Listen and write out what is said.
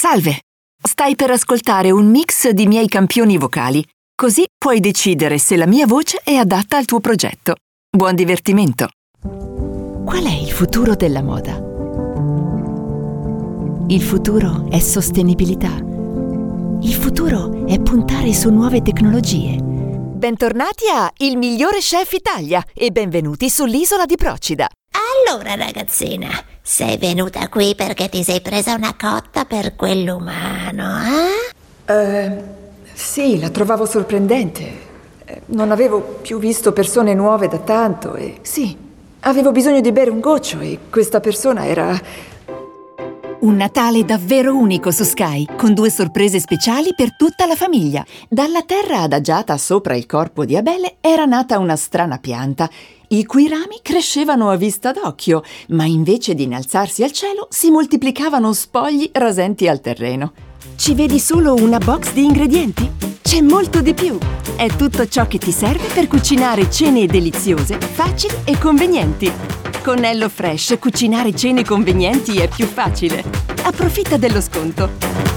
Salve! Stai per ascoltare un mix di miei campioni vocali. Così puoi decidere se la mia voce è adatta al tuo progetto. Buon divertimento! Qual è il futuro della moda? Il futuro è sostenibilità. Il futuro è puntare su nuove tecnologie. Bentornati a Il migliore chef Italia e benvenuti sull'isola di Procida. Allora ragazzina, sei venuta qui perché ti sei presa una cotta per quell'umano, Sì, la trovavo sorprendente. Non avevo più visto persone nuove da tanto e sì, avevo bisogno di bere un goccio e questa persona era... Un Natale davvero unico su Sky, con 2 sorprese speciali per tutta la famiglia. Dalla terra adagiata sopra il corpo di Abele era nata una strana pianta, i cui rami crescevano a vista d'occhio, ma invece di innalzarsi al cielo si moltiplicavano spogli rasenti al terreno. Ci vedi solo una box di ingredienti? C'è molto di più! È tutto ciò che ti serve per cucinare cene deliziose, facili e convenienti. Con HelloFresh cucinare cene convenienti è più facile. Approfitta dello sconto.